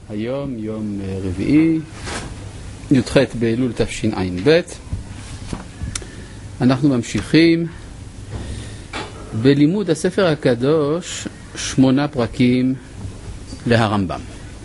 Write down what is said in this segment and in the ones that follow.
היום יום רביעי, י"ח באלול תשע"ב. אנחנו ממשיכים בלימוד הספר הקדוש, 8 פרקים להרמב"ם.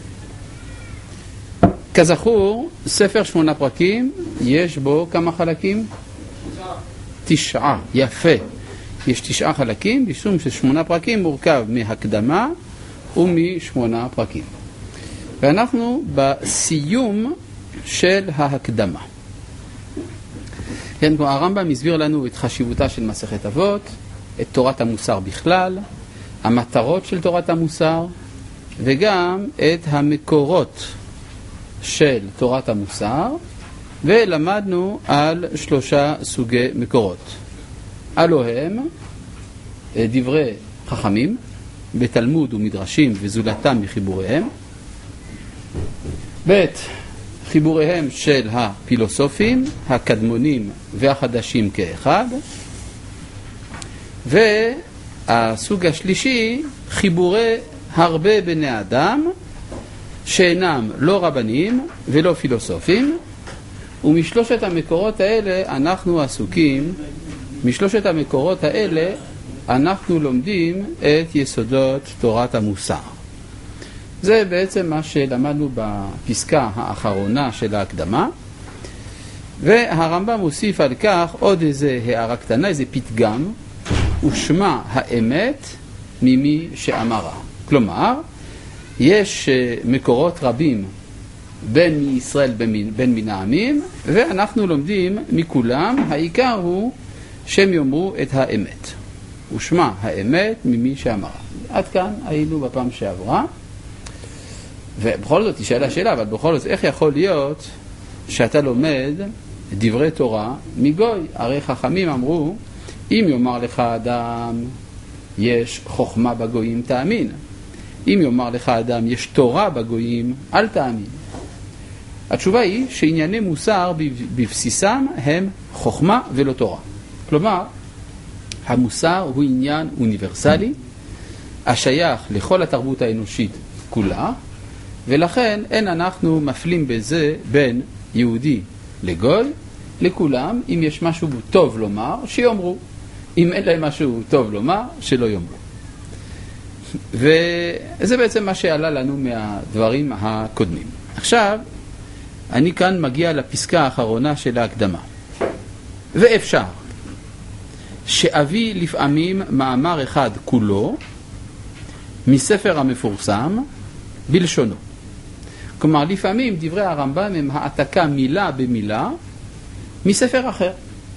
כזכור, ספר 8 פרקים, יש בו כמה חלקים? 9. יפה. יש 9 חלקים, משום ש8 פרקים מורכב מהקדמה ומ8 פרקים. ואנחנו בסיום של ההקדמה. כן, הרמב"ם מסביר לנו את חשיבותה של מסכת אבות, את תורת המוסר בכלל, המטרות של תורת המוסר, וגם את המקורות של תורת המוסר, ולמדנו על 3 סוגי מקורות. אלו הם דברי חכמים בתלמוד ומדרשים וזולתם מחיבוריהם, ב' חיבוריהם של הפילוסופים, הקדמונים והחדשים כאחד, והסוג השלישי, חיבורי הרבה בני אדם שאינם לא רבנים ולא פילוסופים, ומשלושת המקורות האלה אנחנו עסוקים, משלושת המקורות האלה אנחנו לומדים את יסודות תורת המוסר. זה בעצם מה שלמדנו בפסקה האחרונה של ההקדמה, והרמב"ם מוסיף על כך עוד איזה הערה קטנה, איזה פתגם, ושמע האמת ממי שאמרה. כלומר, יש מקורות רבים בין מישראל בין מן העמים, ואנחנו לומדים מכולם, העיקר הוא שהם יאמרו את האמת. ושמע האמת ממי שאמרה. עד כאן היינו בפעם שעברה. ובכל זאת תשאל השאלה, אבל בכל זאת איך יכול להיות שאתה לומד דברי תורה מגוי? הרי חכמים אמרו, אם יאמר לך אדם יש חוכמה בגויים תאמין, אם יאמר לך אדם יש תורה בגויים אל תאמין. התשובה היא שענייני מוסר בבסיסם הם חוכמה ולא תורה. כלומר, המוסר הוא עניין אוניברסלי השייך לכל התרבות האנושית כולה, ולכן אין אנחנו מפלים בזה בין יהודי לגוי. לכולם, אם יש משהו טוב לומר, שיאמרו. אם אין להם משהו טוב לומר, שלא יאמרו. וזה בעצם מה שעלה לנו מהדברים הקודמים. עכשיו, אני כאן מגיע לפסקה האחרונה של ההקדמה. ואפשר שאביא לפעמים מאמר אחד כולו מספר המפורסם בלשונו. כלומר, לפעמים דברי הרמב"ם הם העתקה מילה במילה מספר אחר.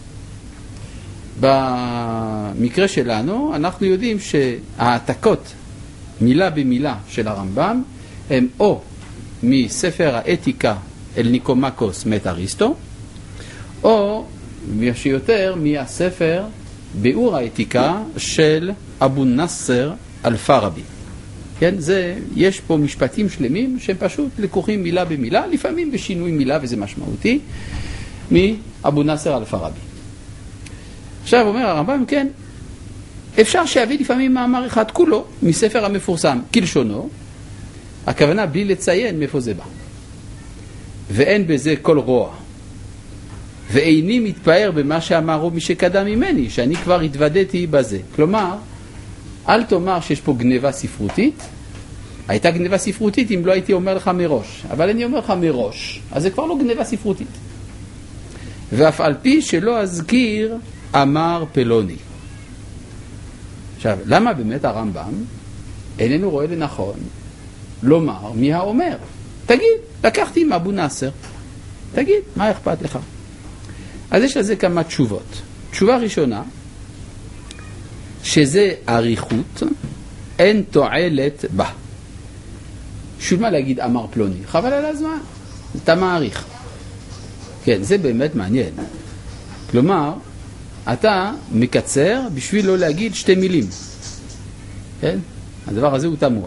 במקרה שלנו אנחנו יודעים שהעתקות מילה במילה של הרמב"ם הם או מספר האתיקה אל ניקומקוס מת אריסטו, או שיותר מהספר ביאור האתיקה של אבו נאסר אל-פאראבי. כן, יש פה משפטים שלמים שהם פשוט לקוחים מילה במילה, לפעמים בשינוי מילה וזה משמעותי, מאבו נאסר אל-פאראבי. עכשיו אומר הרמב"ם, כן, אפשר שיביא לפעמים מאמר אחד כולו מספר המפורסם כלשונו, הכוונה בלי לציין מאיפה זה בא. ואין בזה כל רוע. ואיני מתפאר במה שאמרו מי שקדם ממני, שאני כבר התוודעתי בזה. כלומר, אל תאמר שיש פה גניבה ספרותית. הייתה גניבה ספרותית אם לא הייתי אומר לך מראש. אבל אני אומר לך מראש, אז זה כבר לא גניבה ספרותית. ואף על פי שלא אזכיר, אמר פלוני. עכשיו, למה באמת הרמב"ם איננו רואה לנכון לומר מי האומר? תגיד, לקחתי מאבו נאסר. תגיד, מה אכפת לך? אז יש לזה כמה תשובות. תשובה ראשונה, שזה עריכות, אין תועלת בה. שוב מה להגיד אמר פלוני? חבל על הזמן, אתה מעריך. כן, זה באמת מעניין. כלומר, אתה מקצר בשביל לא להגיד 2 מילים. כן? הדבר הזה הוא תמוה.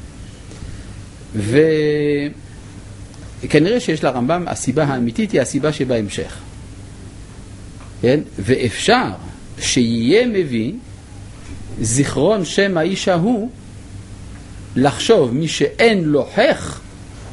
וכנראה שיש לרמב"ם, הסיבה האמיתית היא הסיבה שבהמשך. כן? ואפשר שיהיה מביא זיכרון שם האיש ההוא לחשוב מי שאין לו חך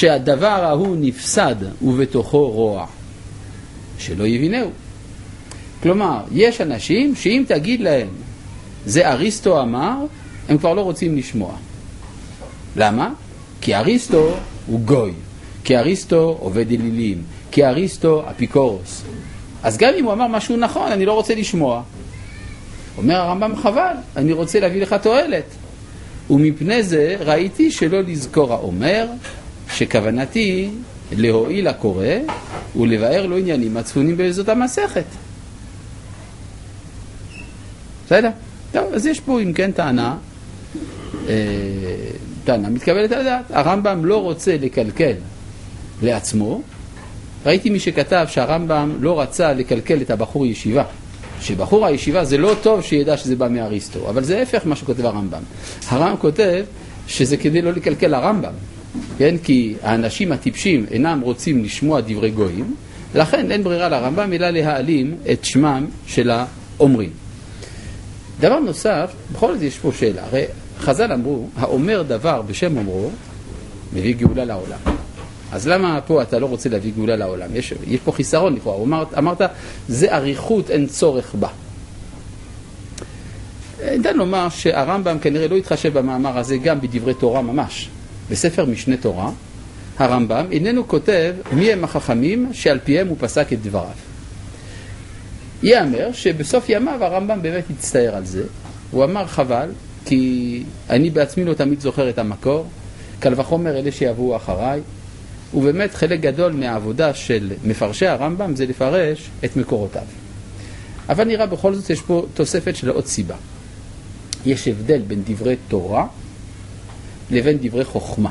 שהדבר ההוא נפסד ובתוכו רוע, שלא יבינהו. כלומר, יש אנשים שאם תגיד להם, זה אריסטו אמר, הם כבר לא רוצים לשמוע. למה? כי אריסטו הוא גוי, כי אריסטו עובד אלילים, כי אריסטו אפיקורוס. אז גם אם הוא אמר משהו נכון, אני לא רוצה לשמוע. אומר הרמב"ם, חבל, אני רוצה להביא לך תועלת. ומפני זה ראיתי שלא לזכור האומר, שכוונתי להועיל הקורא ולבאר לו עניינים הצפונים באזות המסכת. בסדר? טוב, אז יש פה אם כן טענה מתקבלת על הדעת. הרמב"ם לא רוצה לקלקל לעצמו. ראיתי מי שכתב שהרמב"ם לא רצה לקלקל את הבחור ישיבה, שבחור הישיבה זה לא טוב שידע שזה בא מאריסטו, אבל זה הפך מה שכותב הרמב"ם. הרמב"ם כותב שזה כדי לא לקלקל הרמב"ם, כן? כי האנשים הטיפשים אינם רוצים לשמוע דברי גויים, לכן אין ברירה לרמב"ם אלא להעלים את שמם של האומרים. דבר נוסף, בכל זאת יש פה שאלה. הרי חז"ל אמרו, האומר דבר בשם אומרו מביא גאולה לעולם. אז למה פה אתה לא רוצה להביא גאולה לעולם? יש פה חיסרון לכאורה. אמרת, זה אריכות, אין צורך בה. ניתן לומר שהרמב"ם כנראה לא התחשב במאמר הזה גם בדברי תורה ממש. בספר משנה תורה, הרמב"ם איננו כותב מי הם החכמים שעל פיהם הוא פסק את דבריו. יאמר שבסוף ימיו הרמב"ם באמת הצטער על זה. הוא אמר חבל, כי אני בעצמי לא תמיד זוכר את המקור, קל וחומר אלה שיבואו אחריי, ובאמת חלק גדול מהעבודה של מפרשי הרמב"ם זה לפרש את מקורותיו. אבל נראה בכל זאת יש פה תוספת של עוד סיבה. יש הבדל בין דברי תורה לבין דברי חוכמה.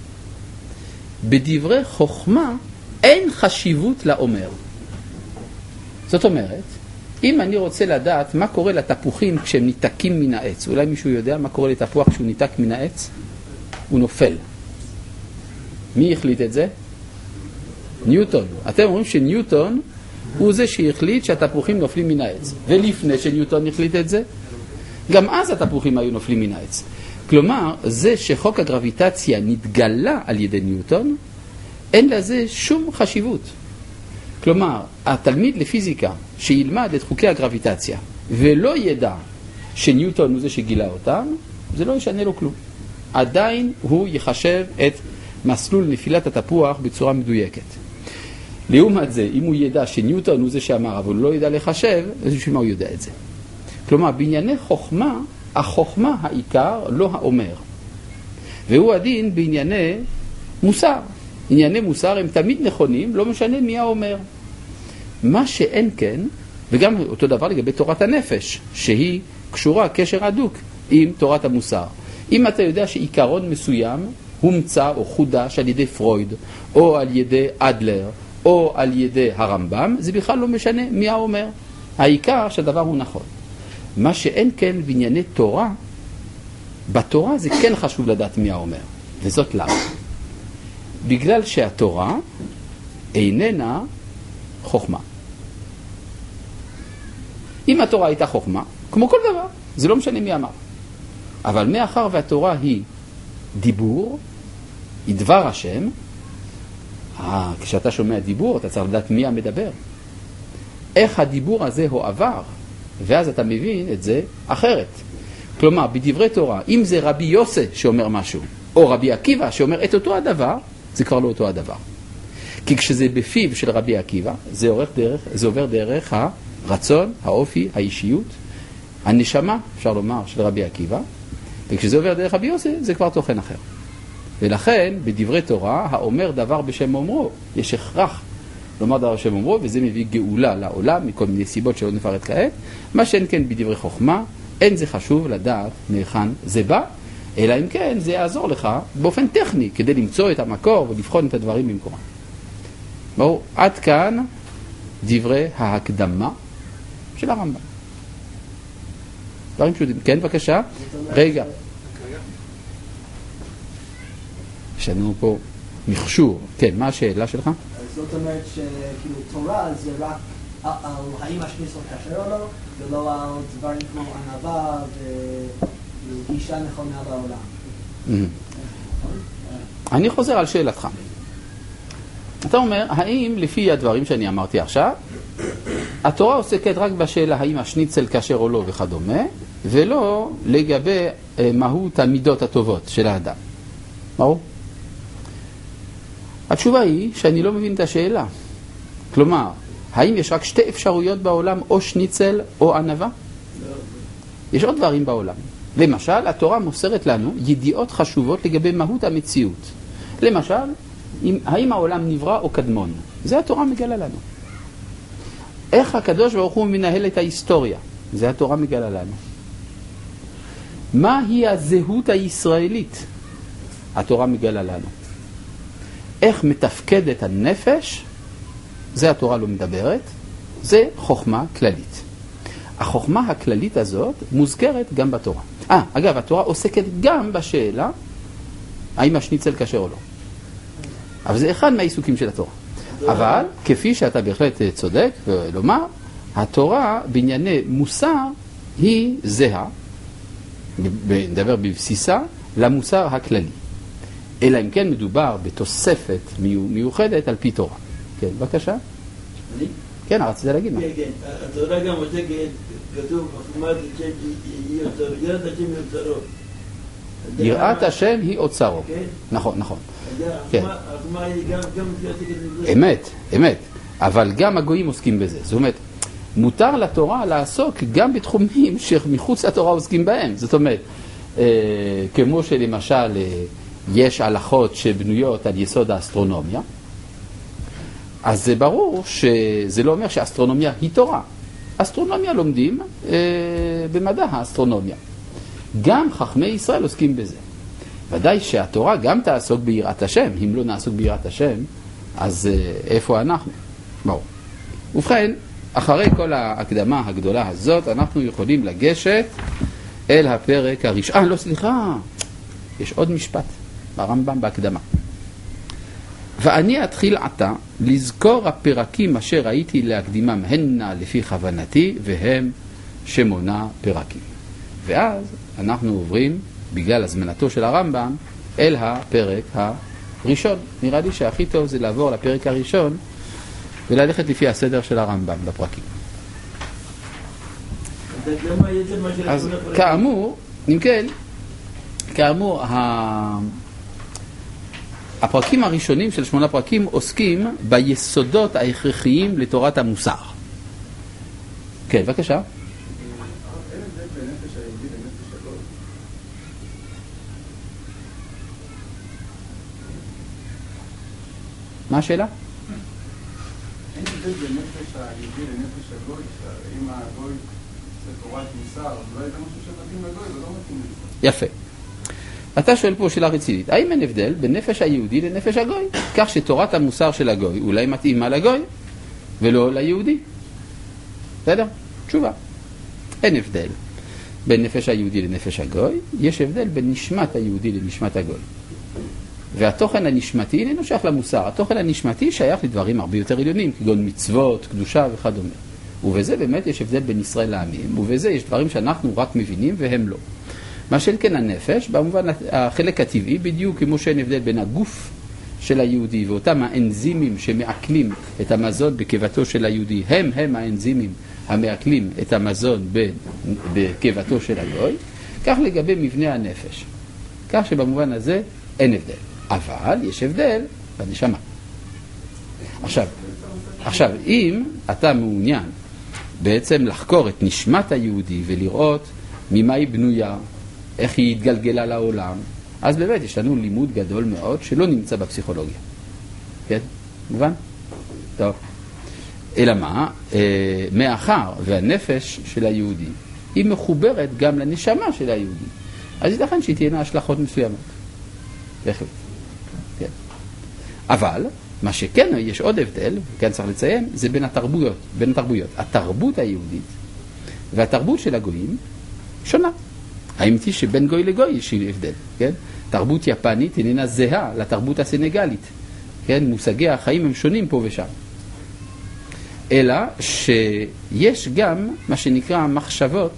בדברי חוכמה אין חשיבות לאומר. זאת אומרת, אם אני רוצה לדעת מה קורה לתפוחים כשהם ניתקים מן העץ, אולי מישהו יודע מה קורה לתפוח כשהוא ניתק מן העץ? הוא נופל. מי החליט את זה? ניוטון. אתם אומרים שניוטון הוא זה שהחליט שהתפוחים נופלים מן העץ. ולפני שניוטון החליט את זה, גם אז התפוחים היו נופלים מן העץ. כלומר, זה שחוק הגרביטציה נתגלה על ידי ניוטון, אין לזה שום חשיבות. כלומר, התלמיד לפיזיקה שילמד את חוקי הגרביטציה ולא ידע שניוטון הוא זה שגילה אותם, זה לא ישנה לו כלום. עדיין הוא יחשב את מסלול נפילת התפוח בצורה מדויקת. לעומת זה, אם הוא ידע שניוטון הוא זה שאמר, אבל הוא לא ידע לחשב, אז בשביל מה הוא יודע את זה? כלומר, בענייני חוכמה, החוכמה העיקר, לא האומר. והוא הדין בענייני מוסר. ענייני מוסר הם תמיד נכונים, לא משנה מי האומר. מה שאין כן, וגם אותו דבר לגבי תורת הנפש, שהיא קשורה קשר הדוק עם תורת המוסר. אם אתה יודע שעיקרון מסוים הומצא או חודש על ידי פרויד, או על ידי אדלר, או על ידי הרמב"ם, זה בכלל לא משנה מי האומר. העיקר שהדבר הוא נכון. מה שאין כן בענייני תורה, בתורה זה כן חשוב לדעת מי האומר. וזאת למה? בגלל שהתורה איננה חוכמה. אם התורה הייתה חוכמה, כמו כל דבר, זה לא משנה מי אמר. אבל מאחר והתורה היא דיבור, היא דבר השם, כשאתה שומע דיבור, אתה צריך לדעת מי המדבר. איך הדיבור הזה הוא עבר, ואז אתה מבין את זה אחרת. כלומר, בדברי תורה, אם זה רבי יוסי שאומר משהו, או רבי עקיבא שאומר את אותו הדבר, זה כבר לא אותו הדבר. כי כשזה בפיו של רבי עקיבא, זה עובר דרך הרצון, האופי, האישיות, הנשמה, אפשר לומר, של רבי עקיבא, וכשזה עובר דרך רבי יוסי, זה כבר תוכן אחר. ולכן, בדברי תורה, האומר דבר בשם אומרו, יש הכרח לומר דבר בשם אומרו, וזה מביא גאולה לעולם, מכל מיני סיבות שלא נפרט כעת. מה שאין כן בדברי חוכמה, אין זה חשוב לדעת מהיכן זה בא, אלא אם כן זה יעזור לך באופן טכני, כדי למצוא את המקור ולבחון את הדברים במקומם. ברור, עד כאן דברי ההקדמה של הרמב"ם. דברים פשוטים. כן, בבקשה. רגע. יש לנו פה מכשור. כן, מה השאלה שלך? זאת אומרת שכאילו תורה זה רק על האם השניסות כאשר או לא, ולא על דברים כמו ענווה וגישה נכונה לעולם. אני חוזר על שאלתך. אתה אומר, האם לפי הדברים שאני אמרתי עכשיו, התורה עוסקת רק בשאלה האם השניצל כשר או לא וכדומה, ולא לגבי מהות המידות הטובות של האדם. ברור? התשובה היא שאני לא מבין את השאלה. כלומר, האם יש רק שתי אפשרויות בעולם, או שניצל או ענווה? יש עוד דברים בעולם. למשל, התורה מוסרת לנו ידיעות חשובות לגבי מהות המציאות. למשל, האם העולם נברא או קדמון? זה התורה מגלה לנו. איך הקדוש ברוך הוא מנהל את ההיסטוריה? זה התורה מגלה לנו. מהי הזהות הישראלית? התורה מגלה לנו. איך מתפקדת הנפש? זה התורה לא מדברת. זה חוכמה כללית. החוכמה הכללית הזאת מוזכרת גם בתורה. אגב, התורה עוסקת גם בשאלה האם השניצל כשר או לא. אבל זה אחד מהעיסוקים של התורה. אבל, כפי שאתה בהחלט צודק, ולומר, התורה בענייני מוסר היא זהה, נדבר בבסיסה, למוסר הכללי. אלא אם כן מדובר בתוספת מיוחדת על פי תורה. כן, בבקשה. אני? כן, רצית להגיד מה? כן. התורה גם עוסקת, כתוב, חוכמת השם היא אוצרו, יראת השם היא אוצרו. יראת השם היא אוצרו. כן? נכון. החוכמה היא גם עוסקת בזה. אמת. אבל גם הגויים עוסקים בזה. זאת אומרת, מותר לתורה לעסוק גם בתחומים שמחוץ לתורה עוסקים בהם. זאת אומרת, כמו שלמשל יש הלכות שבנויות על יסוד האסטרונומיה, אז זה ברור שזה לא אומר שהאסטרונומיה היא תורה. אסטרונומיה לומדים במדע האסטרונומיה. גם חכמי ישראל עוסקים בזה. ודאי שהתורה גם תעסוק ביראת השם. אם לא נעסוק ביראת השם, אז איפה אנחנו? ברור. ובכן, אחרי כל ההקדמה הגדולה הזאת, אנחנו יכולים לגשת אל הפרק הראשון. לא, סליחה. יש עוד משפט ברמב"ם בהקדמה. ואני אתחיל עתה לזכור הפרקים אשר ראיתי להקדימם הנה לפי כוונתי, והם 8 פרקים. ואז אנחנו עוברים, בגלל הזמנתו של הרמב"ם, אל הפרק הראשון. נראה לי שהכי טוב זה לעבור לפרק הראשון וללכת לפי הסדר של הרמב"ם בפרקים. אז כאמור, הפרקים הראשונים של 8 פרקים עוסקים ביסודות ההכרחיים לתורת המוסר. כן, בבקשה. מה השאלה? אין הבדל בין נפש היהודי לנפש הגוי, אם הגוי זה תורת מוסר, אז לא הייתה משהו שמתאים לגוי, זה לא מתאים לזה. יפה. אתה שואל פה שאלה רצינית, האם אין הבדל בין נפש היהודי לנפש הגוי? כך שתורת המוסר של הגוי אולי מתאימה לגוי ולא ליהודי. בסדר? תשובה. אין הבדל בין נפש היהודי לנפש הגוי, יש הבדל בין נשמת היהודי לנשמת הגוי. והתוכן הנשמתי איננו שייך למוסר, התוכן הנשמתי שייך לדברים הרבה יותר עליונים, כגון מצוות, קדושה וכדומה. ובזה באמת יש הבדל בין ישראל לעמים, ובזה יש דברים שאנחנו רק מבינים והם לא. מה של כן הנפש, במובן החלק הטבעי, בדיוק כמו שאין הבדל בין הגוף של היהודי ואותם האנזימים שמעכלים את המזון בקיבתו של היהודי, הם האנזימים המעכלים את המזון בקיבתו של הגוי, כך לגבי מבנה הנפש. כך שבמובן הזה אין הבדל. אבל יש הבדל בנשמה. עכשיו, אם אתה מעוניין בעצם לחקור את נשמת היהודי ולראות ממה היא בנויה, איך היא התגלגלה לעולם, אז באמת יש לנו לימוד גדול מאוד שלא נמצא בפסיכולוגיה. כן? מובן? טוב. אלא מה? מאחר והנפש של היהודי היא מחוברת גם לנשמה של היהודי. אז ייתכן שהיא תהיינה השלכות מסוימות. בהחלט. כן. אבל מה שכן יש עוד הבדל, כן צריך לציין, זה בין התרבויות. התרבות היהודית והתרבות של הגויים שונה. האמיתי שבין גוי לגוי יש הבדל, כן? תרבות יפנית איננה זהה לתרבות הסנגלית, כן? מושגי החיים הם שונים פה ושם. אלא שיש גם מה שנקרא מחשבות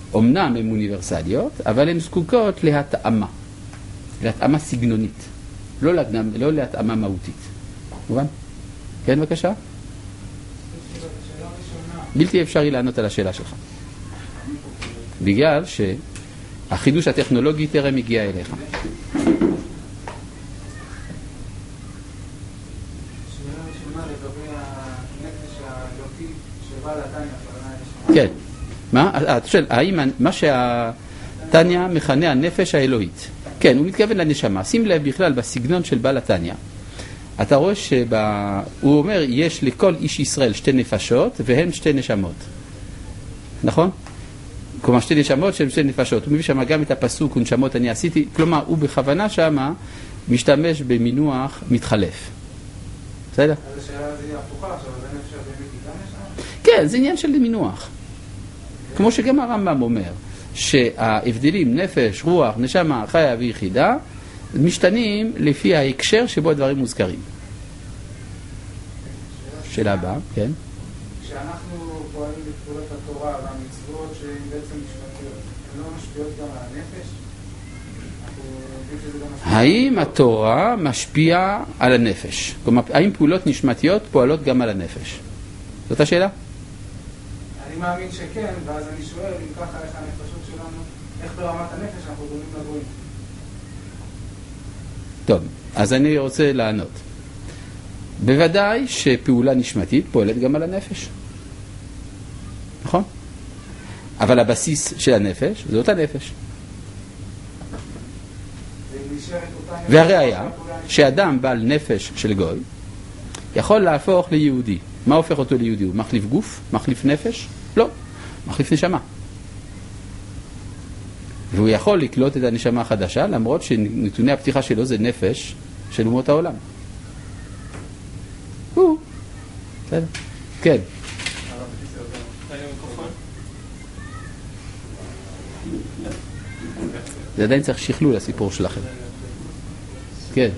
שאומנם הן אוניברסליות, אבל הן זקוקות להתאמה סגנונית. לא להתאמה מהותית. מובן? כן, בבקשה? בלתי אפשרי לענות על השאלה שלך. בגלל שהחידוש הטכנולוגי טרם הגיע אליך. כן. מה? אתה שואל, האם מה שהתניא מכנה הנפש האלוהית? כן, הוא מתכוון לנשמה. שים לב בכלל בסגנון של בעל התניא. אתה רואה הוא אומר, יש לכל איש ישראל שתי נפשות והן שתי נשמות. נכון? כלומר, שתי נשמות שהן שתי נפשות. הוא מביא שם גם את הפסוק, ונשמות אני עשיתי. כלומר, הוא בכוונה שם משתמש במינוח מתחלף. בסדר? אז השאלה הזו היא הפוכה, עכשיו, אז אני חושב באמת היא גם נשמה? כן, זה עניין של מינוח. כמו שגם הרמב"ם אומר, שההבדלים נפש, רוח, נשמה, חיה ויחידה, משתנים לפי ההקשר שבו הדברים מוזכרים. שאלה הבאה, כן. כשאנחנו פועלים בפעולות התורה והמצוות שהן בעצם משפטיות, הן לא משפיעות גם על הנפש? האם התורה משפיעה על הנפש? כלומר, האם פעולות נשמתיות פועלות גם על הנפש? זאת השאלה? אני מאמין שכן, ואז אני שואל אם ככה איך הנפשות שלנו, איך ברמת הנפש אנחנו דומים לגויים. טוב, אז אני רוצה לענות. בוודאי שפעולה נשמתית פועלת גם על הנפש. נכון? אבל הבסיס של הנפש זה אותה נפש. והראיה שאדם בעל נפש של גוי יכול להפוך ליהודי. מה הופך אותו ליהודי? הוא מחליף גוף? מחליף נפש? לא, מחליף נשמה. והוא יכול לקלוט את הנשמה החדשה, למרות שנתוני הפתיחה שלו זה נפש של אומות העולם. כן. זה עדיין צריך שכלול לסיפור שלכם. כן.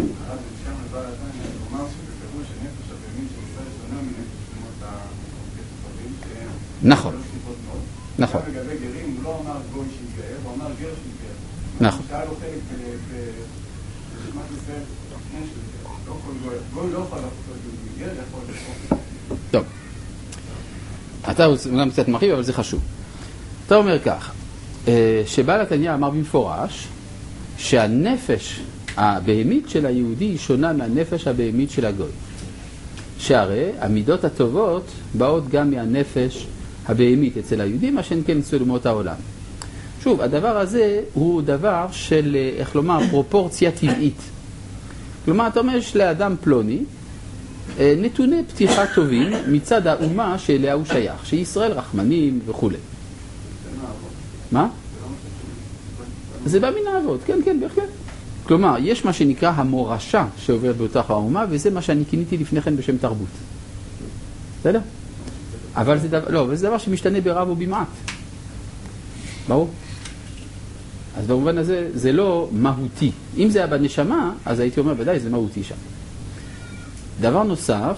נכון. נכון. לגבי גרים, הוא לא אמר גוי שיתגאר, הוא אמר גר שיתגאר. נכון. שהיה לו חלק בשמת ישראל, לא כל גוי לא יכול לעשות יהודי, גר יכול לעשות. טוב. אתה גם קצת מרחיב, אבל זה חשוב. אתה אומר כך, שבעל התניא אמר במפורש, שהנפש הבהמית של היהודי היא שונה מהנפש הבהמית של הגוי. שהרי המידות הטובות באות גם מהנפש הבהמית אצל היהודים, מה שאין כן אצל אומות העולם. שוב, הדבר הזה הוא דבר של, איך לומר, פרופורציה טבעית. כלומר, אתה אומר שלאדם פלוני נתוני פתיחה טובים מצד האומה שאליה הוא שייך, שישראל רחמנים וכו'. מה? זה בא מן האבות, כן, כן, בהחלט. כלומר, יש מה שנקרא המורשה שעוברת באותה האומה, וזה מה שאני כיניתי לפני כן בשם תרבות. בסדר? אבל זה דבר, לא, זה דבר שמשתנה ברב ובמעט. ברור? אז במובן הזה זה לא מהותי. אם זה היה בנשמה, אז הייתי אומר, ודאי, זה מהותי שם. דבר נוסף,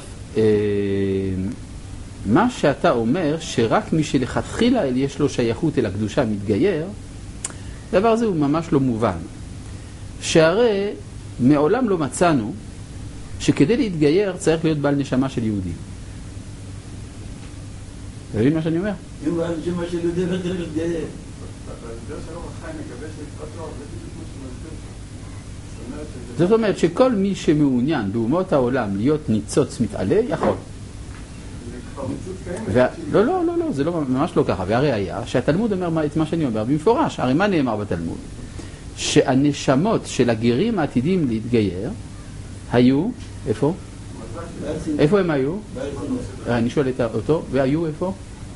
מה שאתה אומר, שרק מי שלכתחילה יש לו שייכות אל הקדושה מתגייר, דבר הזה הוא ממש לא מובן. שהרי מעולם לא מצאנו שכדי להתגייר צריך להיות בעל נשמה של יהודי. אתה מבין מה שאני אומר? אם בעל נשמה של יהודי לא צריך להתגייר. זאת אומרת שכל מי שמעוניין באומות העולם להיות ניצוץ מתעלה, יכול. לא, לא, לא, זה ממש לא ככה. והראיה שהתלמוד אומר את מה שאני אומר במפורש. הרי מה נאמר בתלמוד? שהנשמות של הגרים העתידים להתגייר היו, איפה? איפה הם היו? אני שואל אותו, והיו איפה?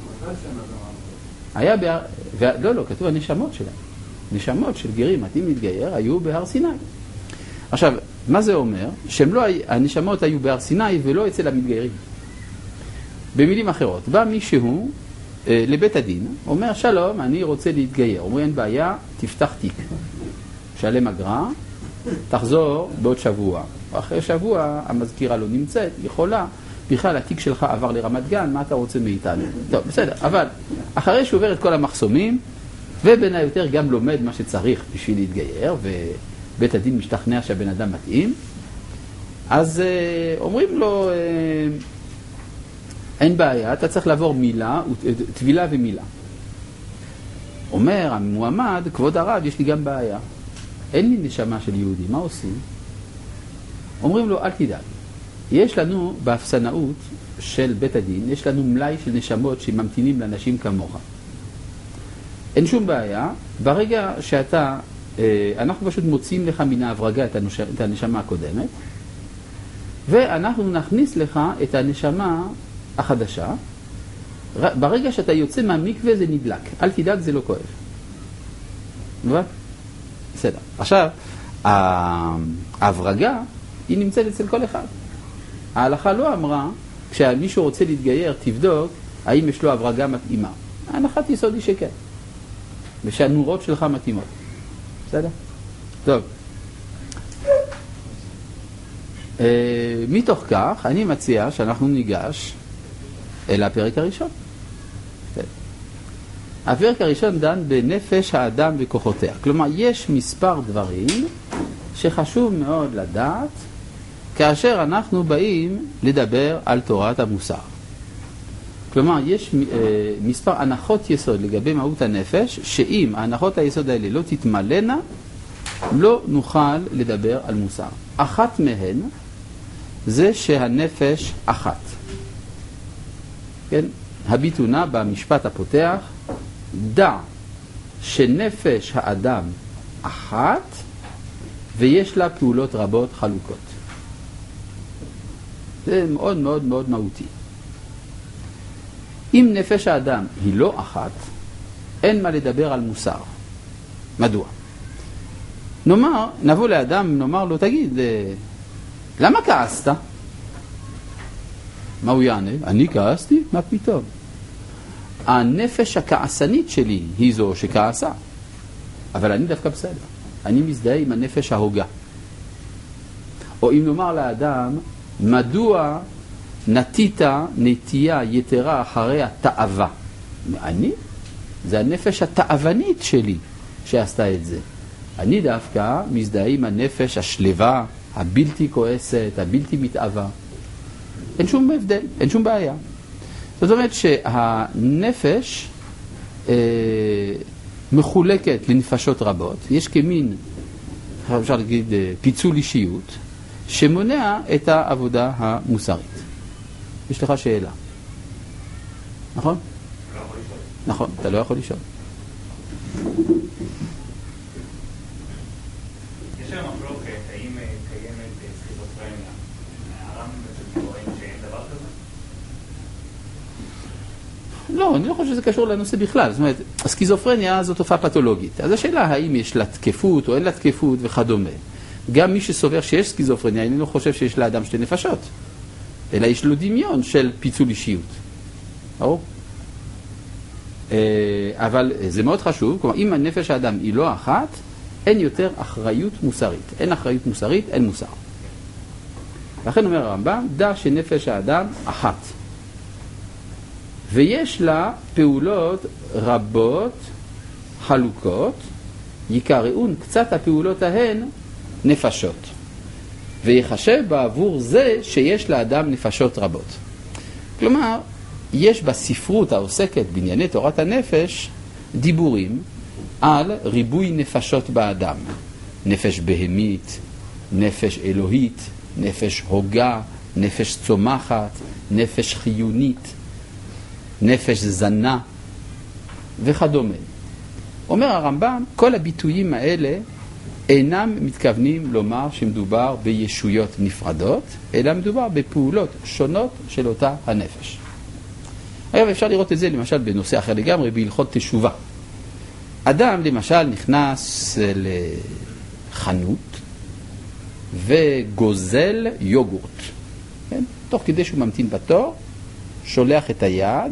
היה לא, כתוב הנשמות שלהם. נשמות של גרים העתידים להתגייר היו בהר סיני. עכשיו, מה זה אומר? שהנשמות היו בהר סיני ולא אצל המתגיירים. במילים אחרות, בא מישהו לבית הדין, אומר שלום, אני רוצה להתגייר. אומרים, אין בעיה, תפתח תיק. שלם אגרה, תחזור בעוד שבוע. אחרי שבוע המזכירה לא נמצאת, יכולה, בכלל התיק שלך עבר לרמת גן, מה אתה רוצה מאיתנו? טוב, בסדר, אבל אחרי שהוא עובר את כל המחסומים, ובין היותר גם לומד מה שצריך בשביל להתגייר, בית הדין משתכנע שהבן אדם מתאים, אז אומרים לו, אין בעיה, אתה צריך לעבור מילה, טבילה ומילה. אומר המועמד, כבוד הרב, יש לי גם בעיה. אין לי נשמה של יהודי, מה עושים? אומרים לו, אל תדאג. יש לנו באפסנאות של בית הדין, יש לנו מלאי של נשמות שממתינים לאנשים כמוך. אין שום בעיה, ברגע שאתה, אנחנו פשוט מוציאים לך מן ההברגה את הנשמה הקודמת, ואנחנו נכניס לך את הנשמה החדשה. ברגע שאתה יוצא מהמקווה זה נדלק, אל תדאג, זה לא כואב. בסדר. עכשיו, ההברגה היא נמצאת אצל כל אחד. ההלכה לא אמרה, כשמישהו רוצה להתגייר, תבדוק האם יש לו הברגה מתאימה. ההנחת יסוד היא שכן. ושהנורות שלך מתאימות. בסדר? טוב. מתוך כך, אני מציע שאנחנו ניגש אל הפרק הראשון. הפרק הראשון דן בנפש האדם וכוחותיה. כלומר, יש מספר דברים שחשוב מאוד לדעת כאשר אנחנו באים לדבר על תורת המוסר. כלומר, יש מספר הנחות יסוד לגבי מהות הנפש, שאם ההנחות היסוד האלה לא תתמלאנה, לא נוכל לדבר על מוסר. אחת מהן זה שהנפש אחת. כן? הביטונה במשפט הפותח, דע שנפש האדם אחת ויש לה פעולות רבות חלוקות. זה מאוד מאוד מאוד מהותי. אם נפש האדם היא לא אחת, אין מה לדבר על מוסר. מדוע? נבוא לאדם, נאמר לו, תגיד, למה כעסת? מה הוא יענה? אני כעסתי? מה פתאום? הנפש הכעסנית שלי היא זו שכעסה. אבל אני דווקא בסדר. אני מזדהה עם הנפש ההוגה. או אם נאמר לאדם, מדוע נטית נטייה יתרה אחרי התאווה? אני? זה הנפש התאוונית שלי שעשתה את זה. אני דווקא מזדהה עם הנפש השלווה, הבלתי כועסת, הבלתי מתאווה. אין שום הבדל, אין שום בעיה. זאת אומרת שהנפש מחולקת לנפשות רבות. יש כמין, אפשר להגיד, פיצול אישיות, שמונע את העבודה המוסרית. יש לך שאלה. נכון? לא יכול לשאול. נכון, אתה לא יכול לשאול. יש היום מחלוקת, האם קיימת סכיזופרניה? הר"ם בעצם טוען שאין דבר כזה? לא, אני לא חושב שזה קשור לנושא בכלל. זאת אומרת, הסכיזופרניה זו תופעה פתולוגית. אז השאלה האם יש לה תקפות או אין לה תקפות וכדומה. גם מי שסובר שיש סכיזופרניה, אני לא חושב שיש לאדם שתי נפשות. אלא יש לו דמיון של פיצול אישיות. ברור? אבל זה מאוד חשוב. כלומר, אם הנפש האדם היא לא אחת, אין יותר אחריות מוסרית. אין אחריות מוסרית, אין מוסר. לכן אומר הרמב"ם, דע שנפש האדם אחת. ויש לה פעולות רבות, חלוקות, יקראון קצת הפעולות ההן נפשות. ויחשב בעבור זה שיש לאדם נפשות רבות. כלומר, יש בספרות העוסקת בענייני תורת הנפש דיבורים על ריבוי נפשות באדם. נפש בהמית, נפש אלוהית, נפש הוגה, נפש צומחת, נפש חיונית, נפש זנה וכדומה. אומר הרמב"ם, כל הביטויים האלה אינם מתכוונים לומר שמדובר בישויות נפרדות, אלא מדובר בפעולות שונות של אותה הנפש. היום אפשר לראות את זה למשל בנושא אחר לגמרי, בהלכות תשובה. אדם למשל נכנס לחנות וגוזל יוגורט. כן? תוך כדי שהוא ממתין בתור, שולח את היד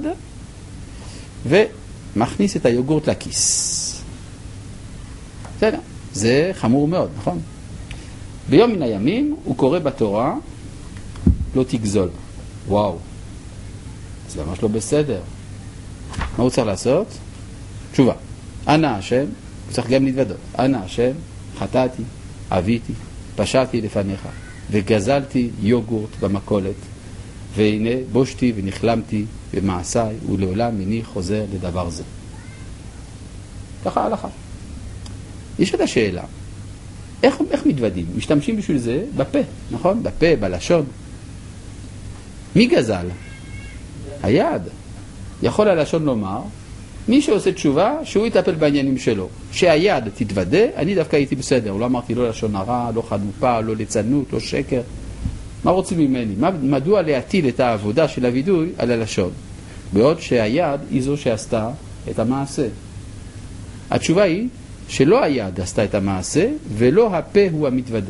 ומכניס את היוגורט לכיס. בסדר. זה חמור מאוד, נכון? ביום מן הימים הוא קורא בתורה, לא תגזול. וואו, זה ממש לא בסדר. מה הוא צריך לעשות? תשובה. אנא השם, הוא צריך גם להתוודות. אנא השם, חטאתי, אביתי, פשעתי לפניך, וגזלתי יוגורט במכולת, והנה בושתי ונכלמתי במעשיי, ולעולם איני חוזר לדבר זה. ככה ההלכה. יש את השאלה, איך מתוודים? משתמשים בשביל זה בפה, נכון? בפה, בלשון. מי גזל? היד. יכול הלשון לומר, מי שעושה תשובה, שהוא יטפל בעניינים שלו. שהיד תתוודה, אני דווקא הייתי בסדר. לא אמרתי לא לשון הרע, לא חנופה, לא ליצנות, לא שקר. מה רוצים ממני? מדוע להטיל את העבודה של הווידוי על הלשון? בעוד שהיד היא זו שעשתה את המעשה. התשובה היא שלא היד עשתה את המעשה, ולא הפה הוא המתוודה.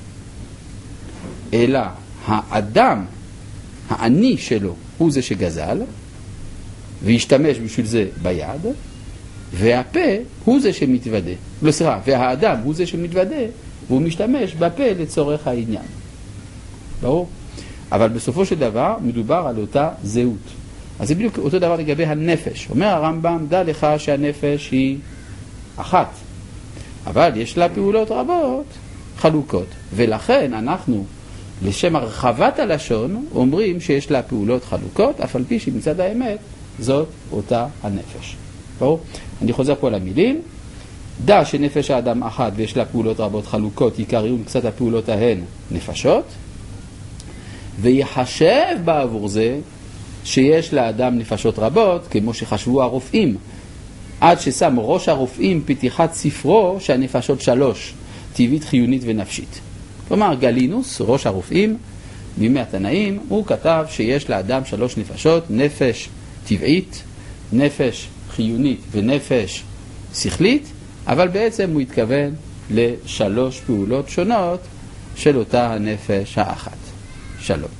אלא האדם, האני שלו, הוא זה שגזל, והשתמש בשביל זה ביד, והפה הוא זה שמתוודה. לא, סליחה, והאדם הוא זה שמתוודה, והוא משתמש בפה לצורך העניין. ברור? אבל בסופו של דבר מדובר על אותה זהות. אז זה בדיוק אותו דבר לגבי הנפש. אומר הרמב"ם, דע לך שהנפש היא אחת, אבל יש לה פעולות רבות חלוקות, ולכן אנחנו לשם הרחבת הלשון אומרים שיש לה פעולות חלוקות, אף על פי שמצד האמת זאת אותה הנפש. ברור? אני חוזר פה למילים. דע שנפש האדם אחת ויש לה פעולות רבות חלוקות, עיקריות קצת הפעולות ההן נפשות, ויחשב בעבור זה שיש לאדם נפשות רבות, כמו שחשבו הרופאים, עד ששם ראש הרופאים פתיחת ספרו שהנפשות 3, טבעית, חיונית ונפשית. כלומר, גלינוס, ראש הרופאים, בימי התנאים, הוא כתב שיש לאדם 3 נפשות, נפש טבעית, נפש חיונית ונפש שכלית, אבל בעצם הוא התכוון ל3 פעולות שונות של אותה הנפש האחת. שלום.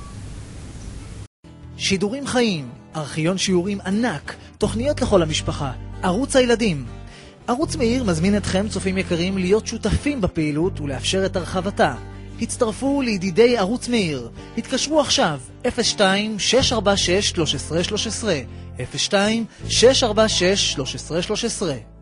שידורים חיים, ארכיון שיעורים ענק, תוכניות לכל המשפחה, ערוץ הילדים. ערוץ מאיר מזמין אתכם, צופים יקרים, להיות שותפים בפעילות ולאפשר את הרחבתה. הצטרפו לידידי ערוץ מאיר. התקשרו עכשיו 02-646-1313 02-646-1313